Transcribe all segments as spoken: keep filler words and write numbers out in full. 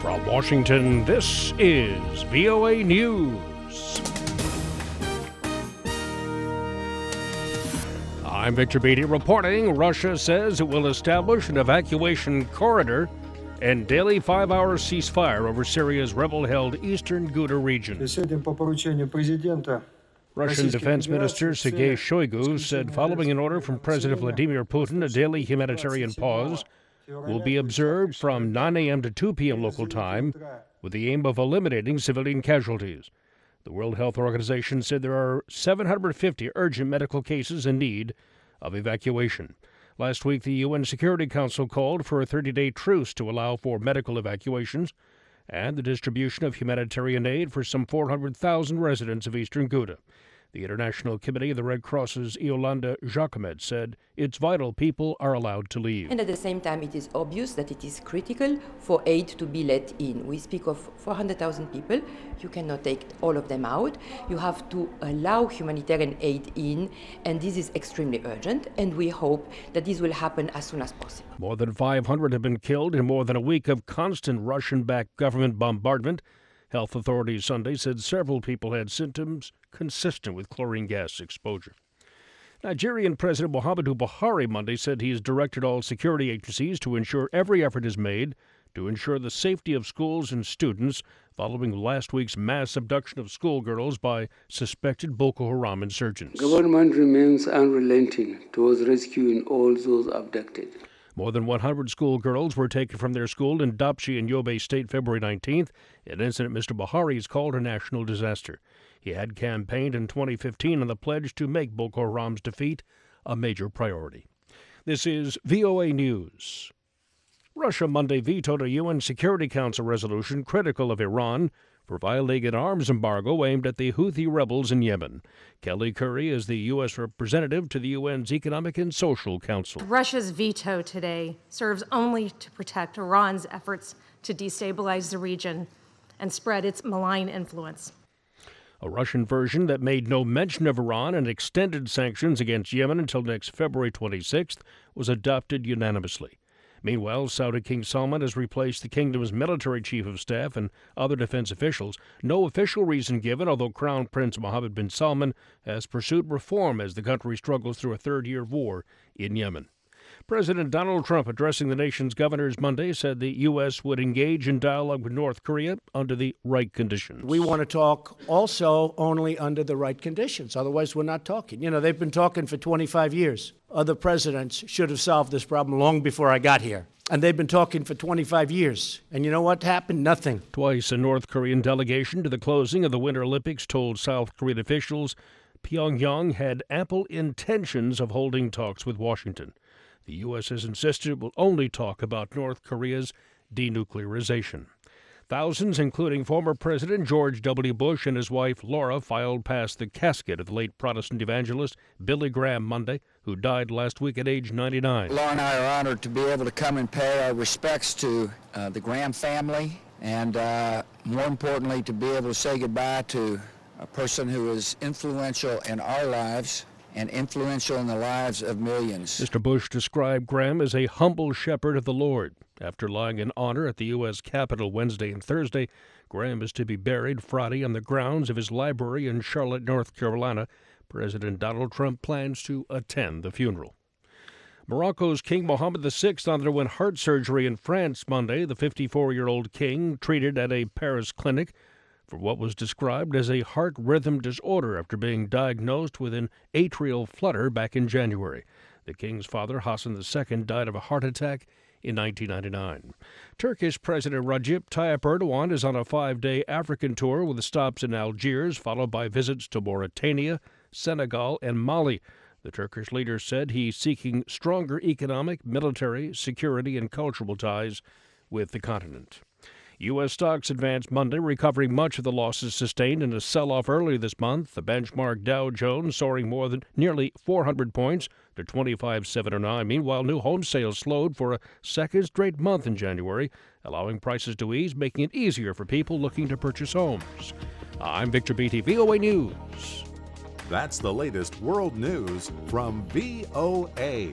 From Washington, this is V O A News. I'm Victor Beatty reporting. Russia says it will establish an evacuation corridor and daily five-hour ceasefire over Syria's rebel-held eastern Ghouta region. Russian Defense Minister Sergei Shoigu said following an order from President Vladimir Putin, a daily humanitarian pause will be observed from nine a.m. to two p.m. local time with the aim of eliminating civilian casualties. The World Health Organization said there are seven hundred fifty urgent medical cases in need of evacuation. Last week, the U N Security Council called for a thirty-day truce to allow for medical evacuations and the distribution of humanitarian aid for some four hundred thousand residents of eastern Ghouta. The International Committee of the Red Cross's Yolanda Jacomet said it's vital people are allowed to leave. And at the same time, it is obvious that it is critical for aid to be let in. We speak of four hundred thousand people. You cannot take all of them out. You have to allow humanitarian aid in, and this is extremely urgent, and we hope that this will happen as soon as possible. More than five hundred have been killed in more than a week of constant Russian-backed government bombardment. Health authorities Sunday said several people had symptoms consistent with chlorine gas exposure. Nigerian President Muhammadu Buhari Monday said he has directed all security agencies to ensure every effort is made to ensure the safety of schools and students following last week's mass abduction of schoolgirls by suspected Boko Haram insurgents. Government remains unrelenting towards rescuing all those abducted. More than one hundred schoolgirls were taken from their school in Dapchi in Yobe State February nineteenth, an incident Mister Buhari has called a national disaster. He had campaigned in twenty fifteen on the pledge to make Boko Haram's defeat a major priority. This is V O A News. Russia Monday vetoed a U N Security Council resolution critical of Iran for violating an arms embargo aimed at the Houthi rebels in Yemen. Kelly Currie is the U S representative to the U N's Economic and Social Council. Russia's veto today serves only to protect Iran's efforts to destabilize the region and spread its malign influence. A Russian version that made no mention of Iran and extended sanctions against Yemen until next February twenty-sixth was adopted unanimously. Meanwhile, Saudi King Salman has replaced the kingdom's military chief of staff and other defense officials. No official reason given, although Crown Prince Mohammed bin Salman has pursued reform as the country struggles through a third year of war in Yemen. President Donald Trump, addressing the nation's governors Monday, said the U S would engage in dialogue with North Korea under the right conditions. We want to talk also only under the right conditions. Otherwise, we're not talking. You know, they've been talking for twenty-five years. Other presidents should have solved this problem long before I got here. And they've been talking for twenty-five years. And you know what happened? Nothing. Twice a North Korean delegation to the closing of the Winter Olympics told South Korean officials Pyongyang had ample intentions of holding talks with Washington. The U S has insisted it will only talk about North Korea's denuclearization. Thousands, including former President George W. Bush and his wife Laura, filed past the casket of the late Protestant evangelist Billy Graham Monday, who died last week at age ninety-nine. Laura and I are honored to be able to come and pay our respects to uh, the Graham family, and uh, more importantly, to be able to say goodbye to a person who is influential in our lives and influential in the lives of millions. Mister Bush described Graham as a humble shepherd of the Lord. After lying in honor at the U S Capitol Wednesday and Thursday, Graham is to be buried Friday on the grounds of his library in Charlotte, North Carolina. President Donald Trump plans to attend the funeral. Morocco's King Mohammed the sixth underwent heart surgery in France Monday. The fifty-four-year-old king treated at a Paris clinic for what was described as a heart rhythm disorder after being diagnosed with an atrial flutter back in January. The king's father, Hassan the second, died of a heart attack in nineteen ninety-nine. Turkish President Recep Tayyip Erdogan is on a five-day African tour with stops in Algiers, followed by visits to Mauritania, Senegal, and Mali. The Turkish leader said he's seeking stronger economic, military, security, and cultural ties with the continent. U S stocks advanced Monday, recovering much of the losses sustained in a sell-off earlier this month. The benchmark Dow Jones soaring more than nearly four hundred points to twenty-five seven oh nine. Meanwhile, new home sales slowed for a second straight month in January, allowing prices to ease, making it easier for people looking to purchase homes. I'm Victor Beatty, V O A News. That's the latest world news from V O A.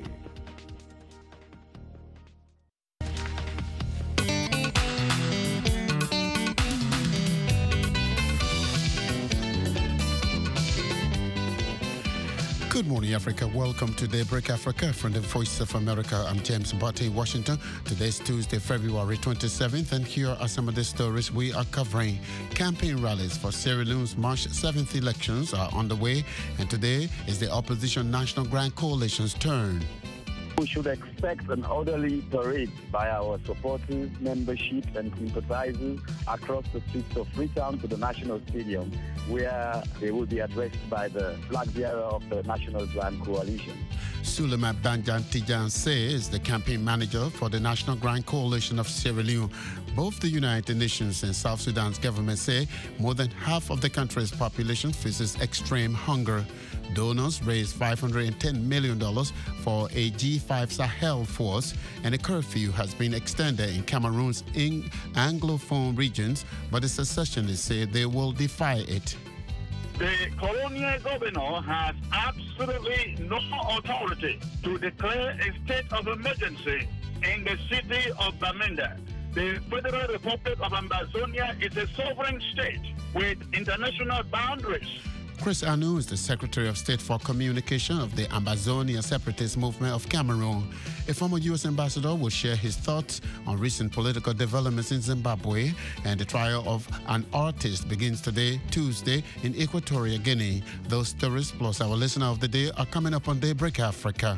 Good morning, Africa. Welcome to Daybreak Africa from the Voice of America. I'm James Botte in Washington. Today's Tuesday, February twenty-seventh, and here are some of the stories we are covering. Campaign rallies for Sierra Leone's March seventh elections are underway, and today is the opposition National Grand Coalition's turn. We should expect an orderly parade by our supporters, membership, and sympathizers across the streets of Freetown to the National Stadium, where they will be addressed by the flag bearer of the National Grand Coalition. Suleiman Banja Tijanse is the campaign manager for the National Grand Coalition of Sierra Leone. Both the United Nations and South Sudan's government say more than half of the country's population faces extreme hunger. Donors raised five hundred ten million dollars for a G five Sahel force, and a curfew has been extended in Cameroon's Anglophone regions, but the secessionists say they will defy it. The colonial governor has absolutely no authority to declare a state of emergency in the city of Bamenda. The Federal Republic of Ambazonia is a sovereign state with international boundaries. Chris Anu is the Secretary of State for Communication of the Ambazonia Separatist Movement of Cameroon. A former U S ambassador will share his thoughts on recent political developments in Zimbabwe, and the trial of an artist begins today, Tuesday, in Equatorial Guinea. Those stories plus our listener of the day are coming up on Daybreak Africa.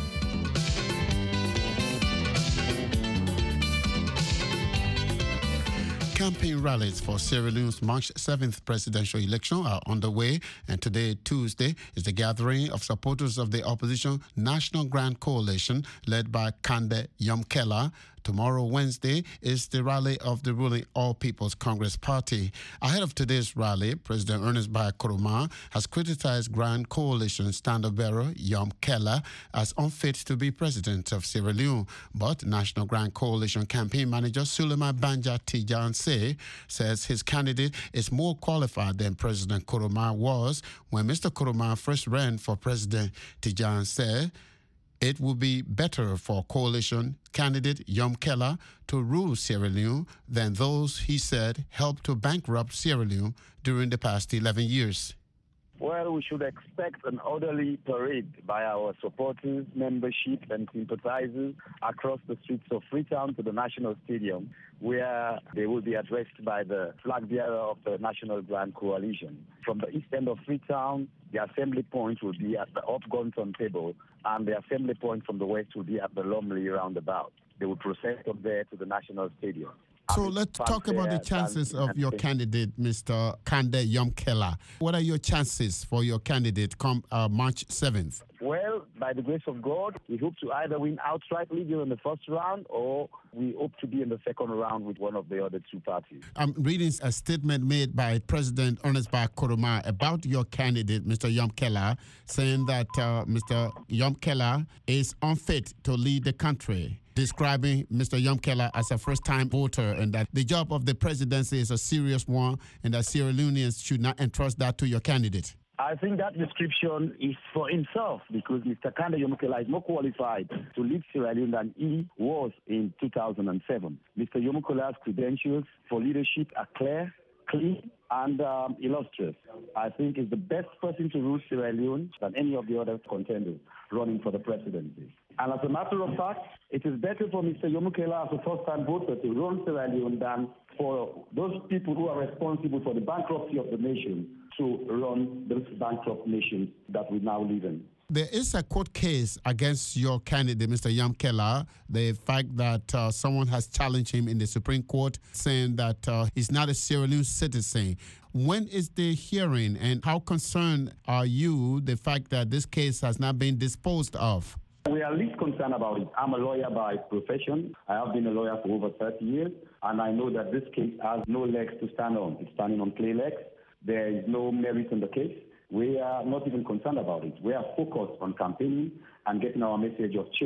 Campaign rallies for Sierra Leone's March seventh presidential election are underway, and today, Tuesday, is the gathering of supporters of the opposition National Grand Coalition led by Kande Yomkela. Tomorrow, Wednesday, is the rally of the ruling All People's Congress Party. Ahead of today's rally, President Ernest Bai Koroma has criticized Grand Coalition standard-bearer Yomkela as unfit to be president of Sierra Leone. But National Grand Coalition campaign manager Suleiman Banja Tijanse says his candidate is more qualified than President Koroma was when Mister Koroma first ran for president. Tijanse it would be better for coalition candidate Yomkela to rule Sierra Leone than those, he said, helped to bankrupt Sierra Leone during the past eleven years. Well, we should expect an orderly parade by our supporters, membership, and sympathizers across the streets of Freetown to the National Stadium, where they will be addressed by the flag bearer of the National Grand Coalition. From the east end of Freetown, the assembly point will be at the Upgonton table, and the assembly point from the west will be at the Lumley roundabout. They will process from there to the National Stadium. So let's talk about the chances of your candidate, Mister Kande Yomkela. What are your chances for your candidate come uh, March seventh? Well, by the grace of God, we hope to either win outrightly during the first round, or we hope to be in the second round with one of the other two parties. I'm reading a statement made by President Ernest Bai Koroma about your candidate, Mister Yomkela, saying that uh, Mister Yomkela is unfit to lead the country, describing Mister Yomkela as a first-time voter, and that the job of the presidency is a serious one, and that Sierra Leoneans should not entrust that to your candidate. I think that description is for himself, because Mister Kande Yomkela is more qualified to lead Sierra Leone than he was in two thousand seven. Mister Yomkela's credentials for leadership are clear, clean, and um, illustrious. I think he's the best person to rule Sierra Leone than any of the other contenders running for the presidency. And as a matter of fact, it is better for Mister Yomkela as a first-time voter to run Sierra Leone than for those people who are responsible for the bankruptcy of the nation to run this bankrupt nation that we now live in. There is a court case against your candidate, Mister Yomkela, the fact that uh, someone has challenged him in the Supreme Court, saying that uh, he's not a Sierra Leone citizen. When is the hearing, and how concerned are you the fact that this case has not been disposed of? We are least concerned about it. I'm a lawyer by profession. I have been a lawyer for over thirty years, and I know that this case has no legs to stand on. It's standing on clay legs. There is no merit in the case. We are not even concerned about it. We are focused on campaigning and getting our message of change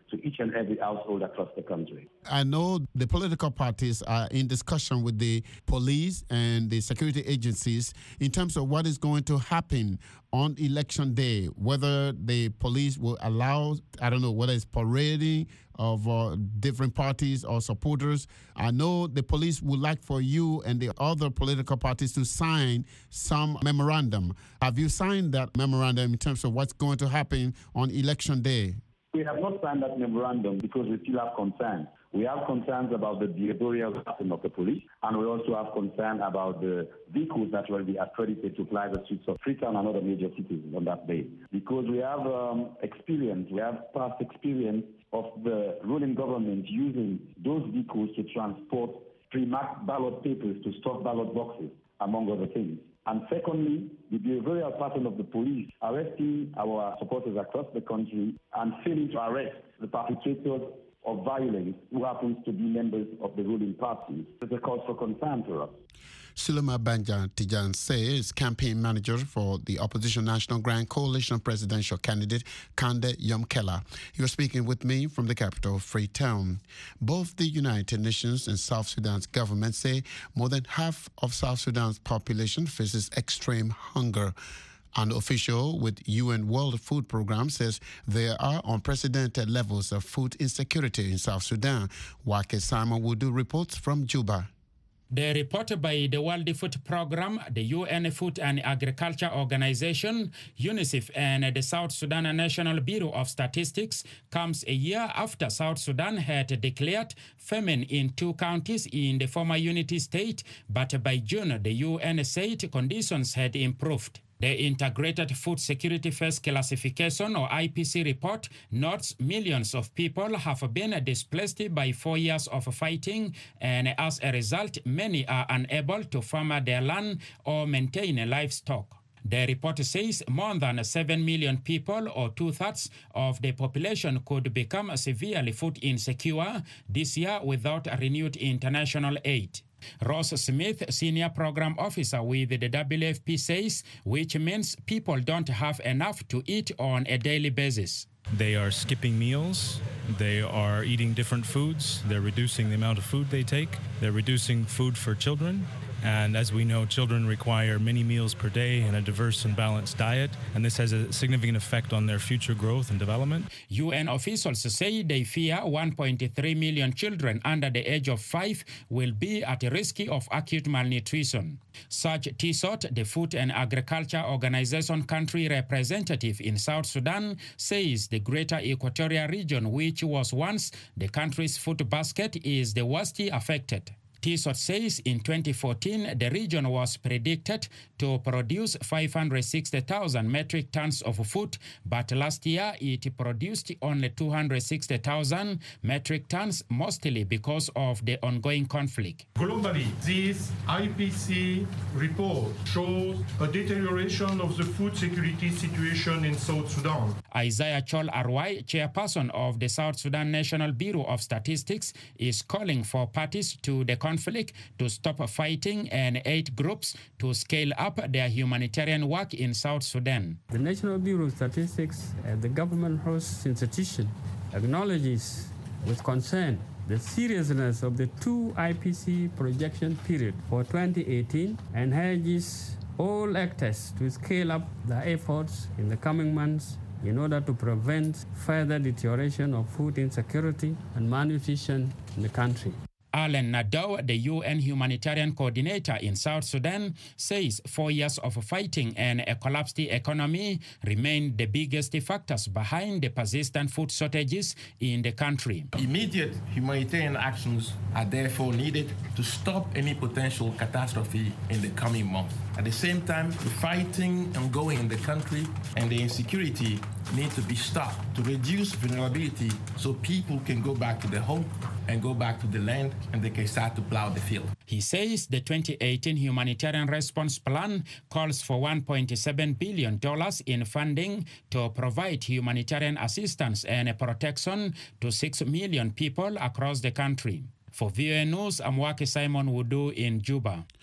to each and every household across the country. I know the political parties are in discussion with the police and the security agencies in terms of what is going to happen on election day, whether the police will allow, I don't know, whether it's parading of uh, different parties or supporters. I know the police would like for you and the other political parties to sign some memorandum. Have you signed that memorandum in terms of what's going to happen on election day? We have not signed that memorandum because we still have concerns. We have concerns about the behavioral pattern of the police, and we also have concern about the vehicles that will be accredited to fly the streets of Freetown and other major cities on that day. Because we have um, experience, we have past experience of the ruling government using those vehicles to transport pre-marked ballot papers to stuff ballot boxes, among other things. And secondly, the behavioral pattern of the police arresting our supporters across the country and failing to arrest the perpetrators of violence who happens to be members of the ruling party. It's a cause for concern for us. Sulema Banja Tijan says campaign manager for the opposition National Grand Coalition presidential candidate Kande Yomkela. He was speaking with me from the capital, Freetown. Both the United Nations and South Sudan's government say more than half of South Sudan's population faces extreme hunger. An official with U N World Food Programme says there are unprecedented levels of food insecurity in South Sudan. Wake Simon Wudu reports from Juba. The report by the World Food Programme, the U N Food and Agriculture Organization, UNICEF, and the South Sudan National Bureau of Statistics comes a year after South Sudan had declared famine in two counties in the former Unity State, but by June the U N said conditions had improved. The Integrated Food Security Phase Classification, or I P C report, notes millions of people have been displaced by four years of fighting, and as a result, many are unable to farm their land or maintain livestock. The report says more than seven million people, or two-thirds of the population, could become severely food insecure this year without renewed international aid. Ross Smith, Senior Program Officer with the W F P, says, which means people don't have enough to eat on a daily basis. They are skipping meals, they are eating different foods, they're reducing the amount of food they take, they're reducing food for children. And as we know, children require many meals per day and a diverse and balanced diet, and this has a significant effect on their future growth and development. U N officials say they fear one point three million children under the age of five will be at risk of acute malnutrition. Such T S O T, the Food and Agriculture Organization country representative in South Sudan, says the greater Equatorial region, which was once the country's food basket, is the worst affected. T S O T says in twenty fourteen, the region was predicted to produce five hundred sixty thousand metric tons of food, but last year it produced only two hundred sixty thousand metric tons, mostly because of the ongoing conflict. Globally, this I P C report shows a deterioration of the food security situation in South Sudan. Isaiah Chol Arwai, chairperson of the South Sudan National Bureau of Statistics, is calling for parties to the conflict to stop fighting and aid groups to scale up their humanitarian work in South Sudan. The National Bureau of Statistics, as the government host institution, acknowledges with concern the seriousness of the two I P C projection period for twenty eighteen and urges all actors to scale up their efforts in the coming months in order to prevent further deterioration of food insecurity and malnutrition in the country. Alan Nadeau, the U N humanitarian coordinator in South Sudan, says four years of fighting and a collapsed economy remain the biggest factors behind the persistent food shortages in the country. Immediate humanitarian actions are therefore needed to stop any potential catastrophe in the coming months. At the same time, the fighting ongoing in the country and the insecurity need to be stopped to reduce vulnerability so people can go back to their home and go back to the land and they can start to plow the field. He says the twenty eighteen humanitarian response plan calls for one point seven billion dollars in funding to provide humanitarian assistance and protection to six million people across the country. For V O A News, I'm Wake Simon Wudu in Juba.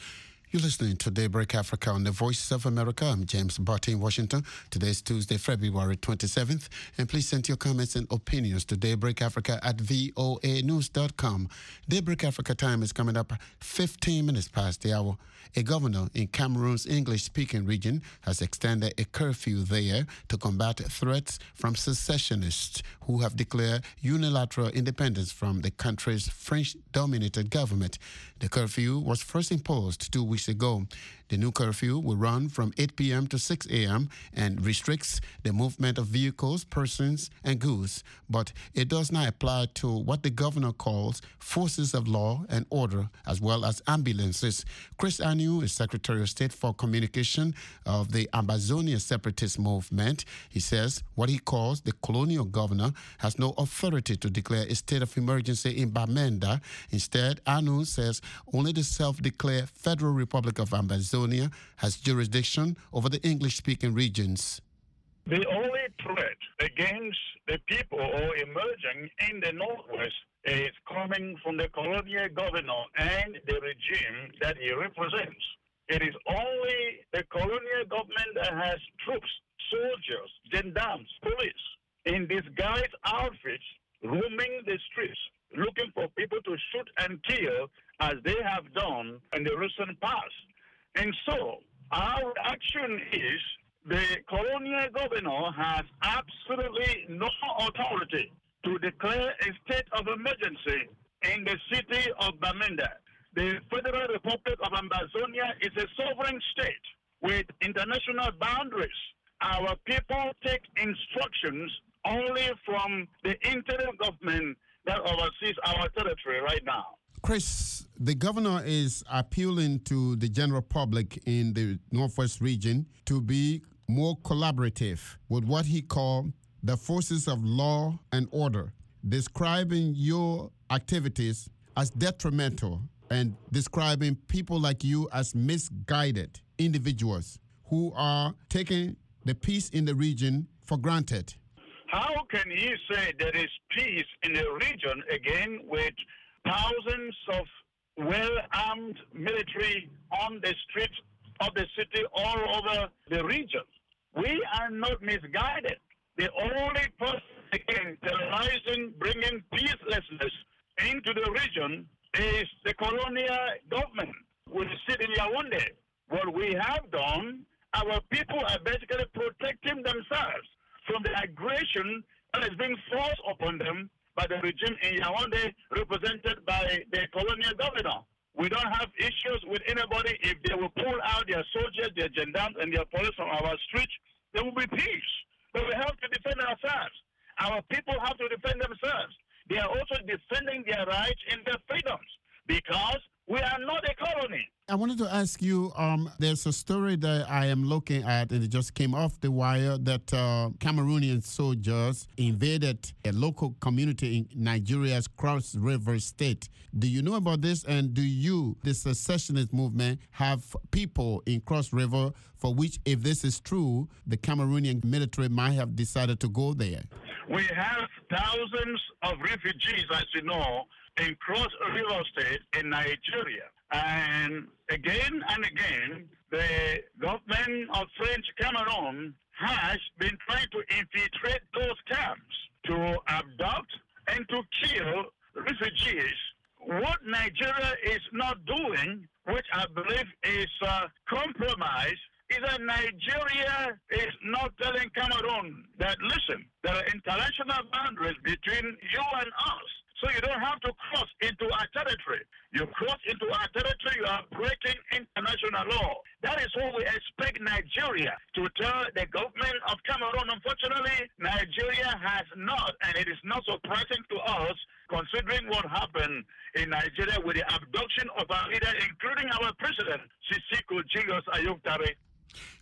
You're listening to Daybreak Africa on the Voice of America. I'm James Barty in Washington. Today is Tuesday, February twenty-seventh. And please send your comments and opinions to daybreakafrica at voa news dot com. Daybreak Africa time is coming up fifteen minutes past the hour. A governor in Cameroon's English-speaking region has extended a curfew there to combat threats from secessionists who have declared unilateral independence from the country's French-dominated government. The curfew was first imposed two weeks ago. The new curfew will run from eight p.m. to six a.m. and restricts the movement of vehicles, persons, and goods, but it does not apply to what the governor calls forces of law and order, as well as ambulances. Chris Anu is Secretary of State for Communication of the Ambazonia separatist movement. He says what he calls the colonial governor has no authority to declare a state of emergency in Bamenda. Instead, Anu says only the self-declared Federal Republic of Ambazonia has jurisdiction over the English-speaking regions. The only threat against the people or emerging in the Northwest is coming from the colonial governor and the regime that he represents. It is only the colonial government that has troops, soldiers, gendarmes, police in disguised outfits roaming the streets, looking for people to shoot and kill as they have done in the recent past. And so our action is the colonial governor has absolutely no authority to declare a state of emergency in the city of Bamenda. The Federal Republic of Ambazonia is a sovereign state with international boundaries. Our people take instructions only from the interim government that oversees our territory right now. Chris, the governor is appealing to the general public in the Northwest region to be more collaborative with what he called the forces of law and order, describing your activities as detrimental and describing people like you as misguided individuals who are taking the peace in the region for granted. How can he say there is peace in the region again with thousands of well-armed military on the streets of the city all over the region? We are not misguided. The only person again terrorizing, bringing peacelessness into the region is the colonial government with the city in Yaoundé. What we have done, our people are basically protecting themselves from the aggression that is being forced upon them by the regime in Yaoundé, represented by the colonial governor. We don't have issues with anybody. If they will pull out their soldiers, their gendarmes, and their police from our streets, there will be peace. But we have to defend ourselves. Our people have to defend themselves. They are also defending their rights and their freedoms because we are not a colony. I wanted to ask you, um, there's a story that I am looking at, and it just came off the wire, that uh, Cameroonian soldiers invaded a local community in Nigeria's Cross River State. Do you know about this? And do you, the secessionist movement, have people in Cross River for which, if this is true, the Cameroonian military might have decided to go there? We have thousands of refugees, as you know, in Cross River State in Nigeria. And again and again, the government of French Cameroon has been trying to infiltrate those camps to abduct and to kill refugees. What Nigeria is not doing, which I believe is a compromise, is that Nigeria is not telling Cameroon that, listen, there are international boundaries between you and us. So you don't have to cross into our territory. You cross into our territory, you are breaking international law. That is what we expect Nigeria to tell the government of Cameroon. Unfortunately, Nigeria has not, and it is not surprising to us, considering what happened in Nigeria with the abduction of our leader, including our president, Sisiko Julius Ayuk Tare.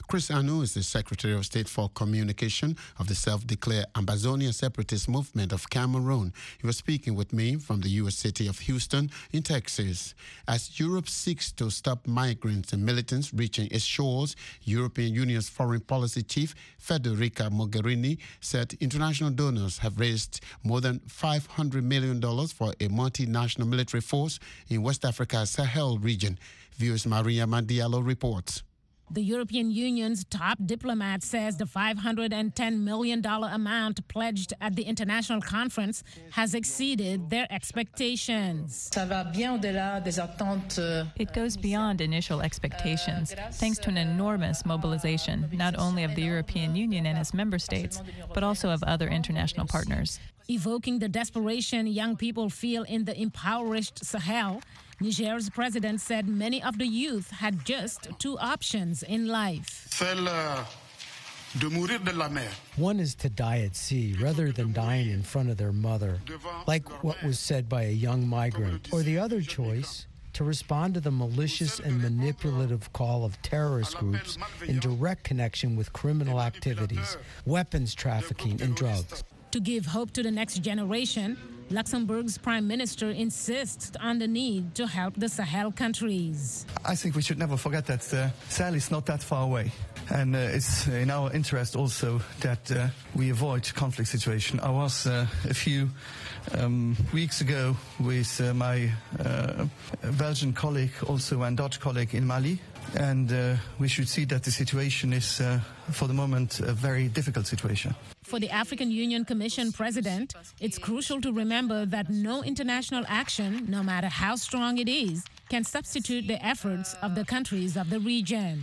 Chris Anu is the Secretary of State for Communication of the self-declared Ambazonia Separatist Movement of Cameroon. He was speaking with me from the U S city of Houston in Texas. As Europe seeks to stop migrants and militants reaching its shores, European Union's foreign policy chief Federica Mogherini said international donors have raised more than five hundred million dollars for a multinational military force in West Africa's Sahel region. V O's Maria Madiallo reports. The European Union's top diplomat says the five hundred ten million dollars amount pledged at the international conference has exceeded their expectations. It goes beyond initial expectations, thanks to an enormous mobilization, not only of the European Union and its member states, but also of other international partners. Evoking the desperation young people feel in the impoverished Sahel, Niger's president said many of the youth had just two options in life. One is to die at sea rather than dying in front of their mother, like what was said by a young migrant. Or the other choice, to respond to the malicious and manipulative call of terrorist groups in direct connection with criminal activities, weapons trafficking, and drugs. To give hope to the next generation, Luxembourg's prime minister insists on the need to help the Sahel countries. I think we should never forget that uh, Sahel is not that far away. And uh, it's in our interest also that uh, we avoid conflict situation. I was uh, a few um, weeks ago with uh, my uh, Belgian colleague also and Dutch colleague in Mali. And uh, we should see that the situation is, uh, for the moment, a very difficult situation. For the African Union Commission president, it's crucial to remember that no international action, no matter how strong it is, can substitute the efforts of the countries of the region.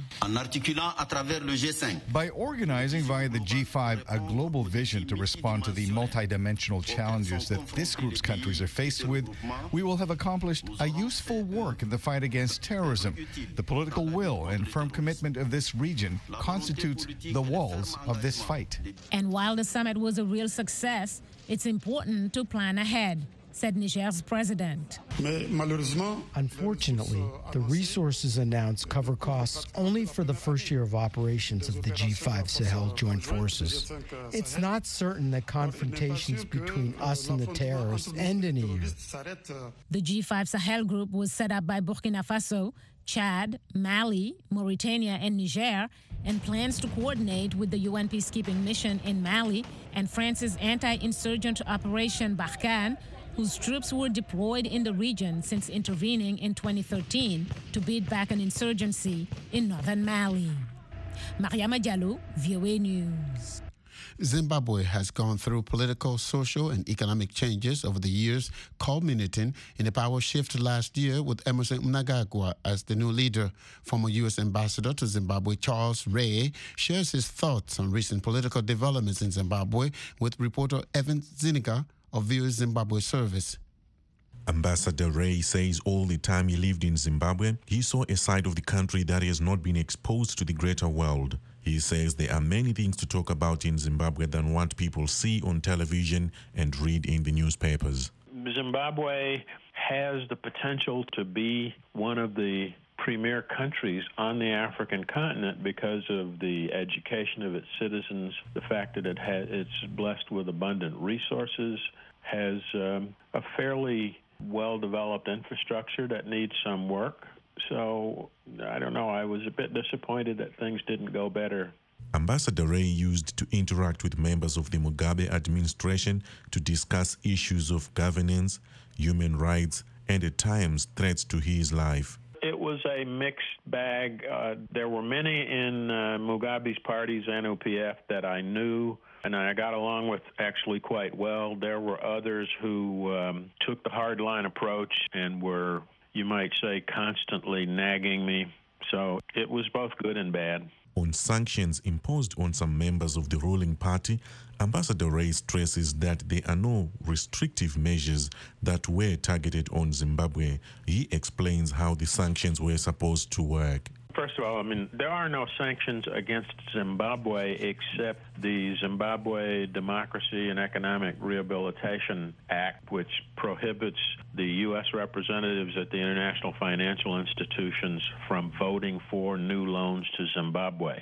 By organizing via the G five a global vision to respond to the multidimensional challenges that this group's countries are faced with, we will have accomplished a useful work in the fight against terrorism. The political will and firm commitment of this region constitutes the walls of this fight. And while the summit was a real success, it's important to plan ahead, said Niger's president. Unfortunately, the resources announced cover costs only for the first year of operations of the G five Sahel Joint Forces. It's not certain that confrontations between us and the terrorists end in a year. The G five Sahel group was set up by Burkina Faso, Chad, Mali, Mauritania, and Niger, and plans to coordinate with the U N peacekeeping mission in Mali and France's anti-insurgent Operation Barkhane, whose troops were deployed in the region since intervening in twenty thirteen to beat back an insurgency in northern Mali. Mariama Diallo, V O A News. Zimbabwe has gone through political, social, and economic changes over the years, culminating in a power shift last year with Emmerson Mnangagwa as the new leader. Former U S Ambassador to Zimbabwe Charles Ray shares his thoughts on recent political developments in Zimbabwe with reporter Evan Ziniga of V O A Zimbabwe Service. Ambassador Ray says all the time he lived in Zimbabwe, he saw a side of the country that has not been exposed to the greater world. He says there are many things to talk about in Zimbabwe than what people see on television and read in the newspapers. Zimbabwe has the potential to be one of the premier countries on the African continent because of the education of its citizens, the fact that it has, it's blessed with abundant resources, has um, a fairly well-developed infrastructure that needs some work. So, I don't know, I was a bit disappointed that things didn't go better. Ambassador Ray used to interact with members of the Mugabe administration to discuss issues of governance, human rights, and at times threats to his life. It was a mixed bag. Uh, there were many in uh, Mugabe's party, ZANU P F, that I knew and I got along with actually quite well. There were others who um, took the hardline approach and were, you might say, constantly nagging me. So it was both good and bad. On sanctions imposed on some members of the ruling party, Ambassador Ray stresses that there are no restrictive measures that were targeted on Zimbabwe. He explains how the sanctions were supposed to work. First of all, I mean, there are no sanctions against Zimbabwe except the Zimbabwe Democracy and Economic Rehabilitation Act, which prohibits the U S representatives at the international financial institutions from voting for new loans to Zimbabwe.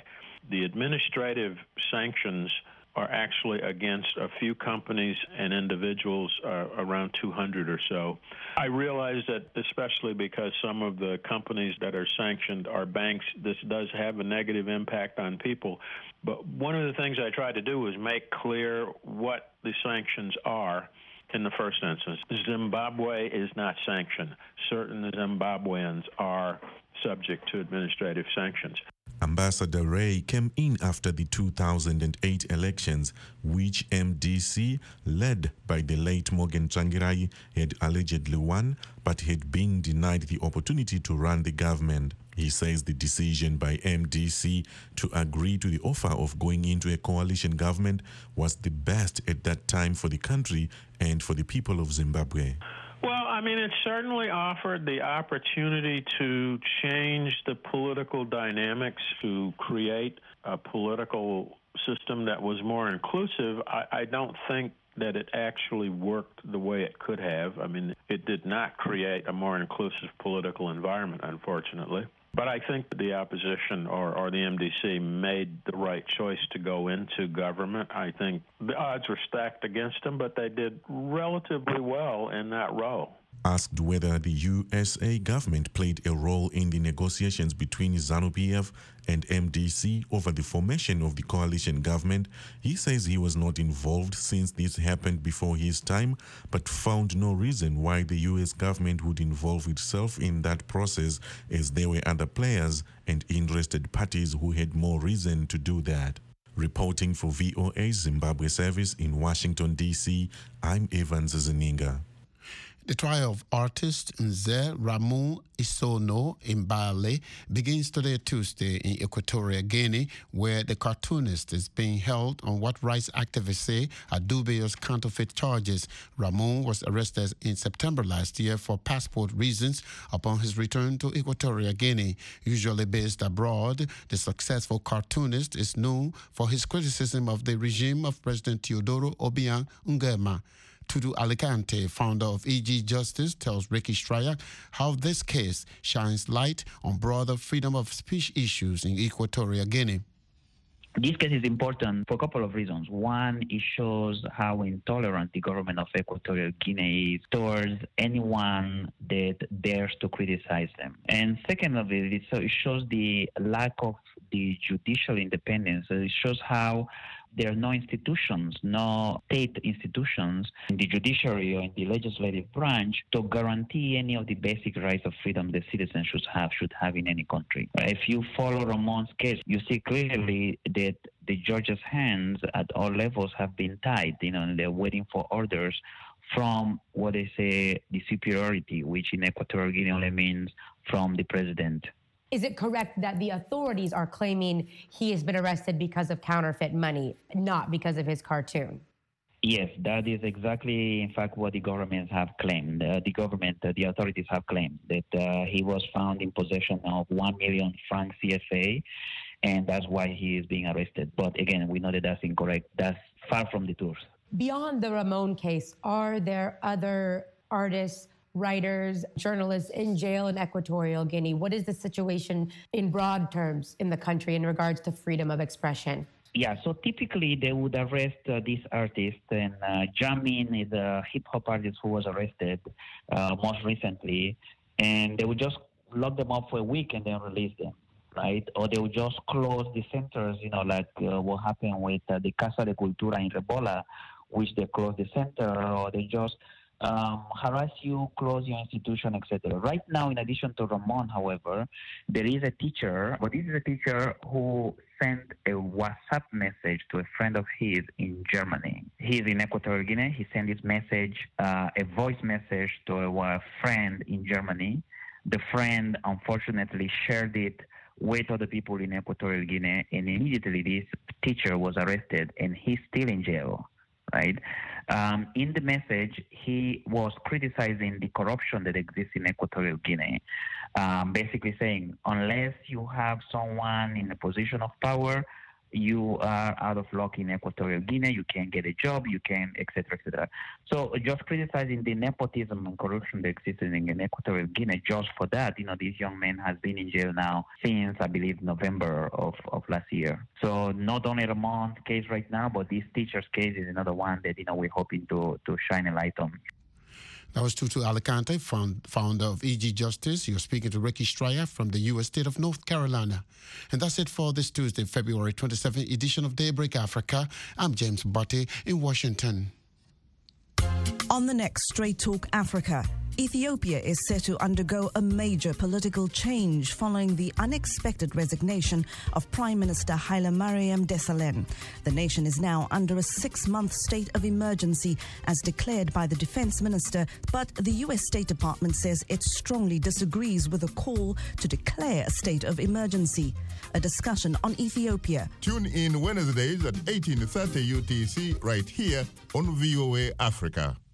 The administrative sanctions are actually against a few companies and individuals, uh, around two hundred or so. I realize that especially because some of the companies that are sanctioned are banks, this does have a negative impact on people. But one of the things I tried to do was make clear what the sanctions are. In the first instance, Zimbabwe is not sanctioned. Certain Zimbabweans are subject to administrative sanctions. Ambassador Ray came in after the two thousand eight elections, which M D C, led by the late Morgan Tsvangirai, had allegedly won, but had been denied the opportunity to run the government. He says the decision by M D C to agree to the offer of going into a coalition government was the best at that time for the country and for the people of Zimbabwe. Well, I mean, it certainly offered the opportunity to change the political dynamics, to create a political system that was more inclusive. I, I don't think that it actually worked the way it could have. I mean, it did not create a more inclusive political environment, unfortunately. But I think the opposition or, or the M D C made the right choice to go into government. I think the odds were stacked against them, but they did relatively well in that role. Asked whether the U S A government played a role in the negotiations between ZANU-P F and M D C over the formation of the coalition government, he says he was not involved since this happened before his time, but found no reason why the U S government would involve itself in that process, as there were other players and interested parties who had more reason to do that. Reporting for V O A Zimbabwe Service in Washington, D C, I'm Evans Zeninga. The trial of artist Nze Ramu Isono Mbale begins today, Tuesday, in Equatorial Guinea, where the cartoonist is being held on what rights activists say are dubious counterfeit charges. Ramu was arrested in September last year for passport reasons upon his return to Equatorial Guinea. Usually based abroad, the successful cartoonist is known for his criticism of the regime of President Teodoro Obiang Nguema. Tutu Alicante, founder of E G Justice, tells Ricky Stryak how this case shines light on broader freedom of speech issues in Equatorial Guinea. This case is important for a couple of reasons. One, it shows how intolerant the government of Equatorial Guinea is towards anyone that dares to criticize them. And second of it, it shows the lack of the judicial independence. It shows how there are no institutions, no state institutions in the judiciary or in the legislative branch to guarantee any of the basic rights of freedom that citizens should have, should have in any country. If you follow Ramon's case, you see clearly that the judge's hands at all levels have been tied, you know, and they're waiting for orders from what they say the superiority, which in Equatorial Guinea only means from the president. Is it correct that the authorities are claiming he has been arrested because of counterfeit money, not because of his cartoon? Yes, that is exactly, in fact, what the governments have claimed. Uh, the government, uh, the authorities have claimed that uh, he was found in possession of one million franc C F A, and that's why he is being arrested. But again, we know that that's incorrect. That's far from the truth. Beyond the Ramon case, are there other artists, writers, journalists in jail in Equatorial Guinea? What is the situation in broad terms in the country in regards to freedom of expression? Yeah, so typically they would arrest uh, this artist, and uh, Jamin is a hip-hop artist who was arrested uh, most recently, and they would just lock them up for a week and then release them, right? Or they would just close the centers, you know, like uh, what happened with uh, the Casa de Cultura in Rebola, which they closed the center, or they just Um, harass you, close your institution, et cetera. Right now, in addition to Ramon, however, there is a teacher, but this is a teacher who sent a WhatsApp message to a friend of his in Germany. He's in Equatorial Guinea. He sent this message, uh, a voice message to a friend in Germany. The friend, unfortunately, shared it with other people in Equatorial Guinea, and immediately this teacher was arrested, and he's still in jail. Right. Um, in the message, he was criticizing the corruption that exists in Equatorial Guinea, um, basically saying, unless you have someone in a position of power you are out of luck in Equatorial Guinea, you can't get a job, you can, et cetera, et cetera. So just criticizing the nepotism and corruption that exists in, in Equatorial Guinea, just for that, you know, this young man has been in jail now since, I believe, November of, of last year. So not only Ramon's case right now, but this teacher's case is another one that, you know, we're hoping to, to shine a light on. That was Tutu Alicante, founder of E G Justice. You're speaking to Ricky Stryer from the U S state of North Carolina. And that's it for this Tuesday, February twenty-seventh edition of Daybreak Africa. I'm James Butte in Washington. On the next Straight Talk Africa, Ethiopia is set to undergo a major political change following the unexpected resignation of Prime Minister Haile Mariam Desalegn. The nation is now under a six-month state of emergency as declared by the defense minister, but the U S State Department says it strongly disagrees with a call to declare a state of emergency. A discussion on Ethiopia. Tune in Wednesdays at eighteen thirty U T C right here on V O A Africa.